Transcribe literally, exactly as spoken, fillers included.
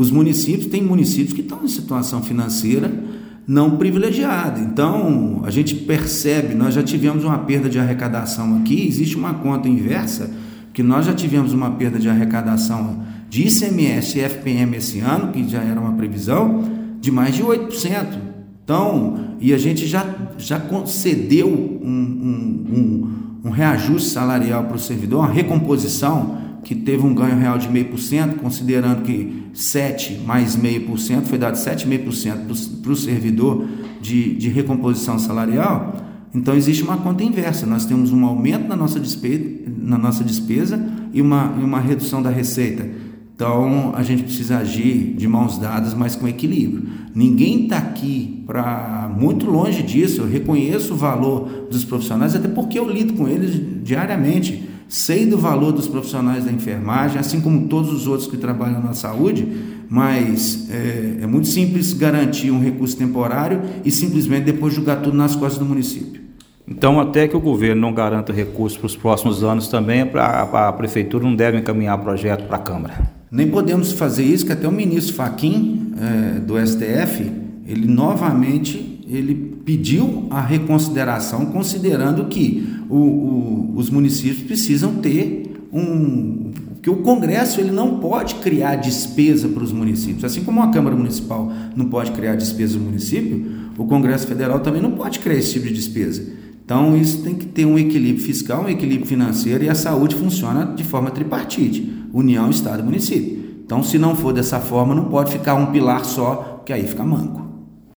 os municípios, tem municípios que estão em situação financeira não privilegiada. Então, a gente percebe, nós já tivemos uma perda de arrecadação aqui, existe uma conta inversa, que nós já tivemos uma perda de arrecadação de I C M S e F P M esse ano, que já era uma previsão, de mais de oito por cento. Então, e a gente já, já concedeu um, um, um, um reajuste salarial para o servidor, uma recomposição, que teve um ganho real de zero vírgula cinco por cento, considerando que sete mais zero vírgula cinco por cento, foi dado sete vírgula cinco por cento para o servidor de, de recomposição salarial. Então, existe uma conta inversa. Nós temos um aumento na nossa despesa, na nossa despesa e, uma, e uma redução da receita. Então, a gente precisa agir de mãos dadas, mas com equilíbrio. Ninguém está aqui para... Muito longe disso, eu reconheço o valor dos profissionais, até porque eu lido com eles diariamente. Sei do valor dos profissionais da enfermagem, assim como todos os outros que trabalham na saúde, mas é, é muito simples garantir um recurso temporário e simplesmente depois jogar tudo nas costas do município. Então, até que o governo não garanta recursos para os próximos anos também, pra, a prefeitura não deve encaminhar projeto para a Câmara. Nem podemos fazer isso, que até o ministro Fachin, é, do S T F, ele novamente ele pediu a reconsideração, considerando que o, o, os municípios precisam ter um... que o Congresso ele não pode criar despesa para os municípios. Assim como a Câmara Municipal não pode criar despesa no município, o Congresso Federal também não pode criar esse tipo de despesa. Então, isso tem que ter um equilíbrio fiscal, um equilíbrio financeiro, e a saúde funciona de forma tripartite, União, Estado e município. Então, se não for dessa forma, não pode ficar um pilar só, que aí fica manco.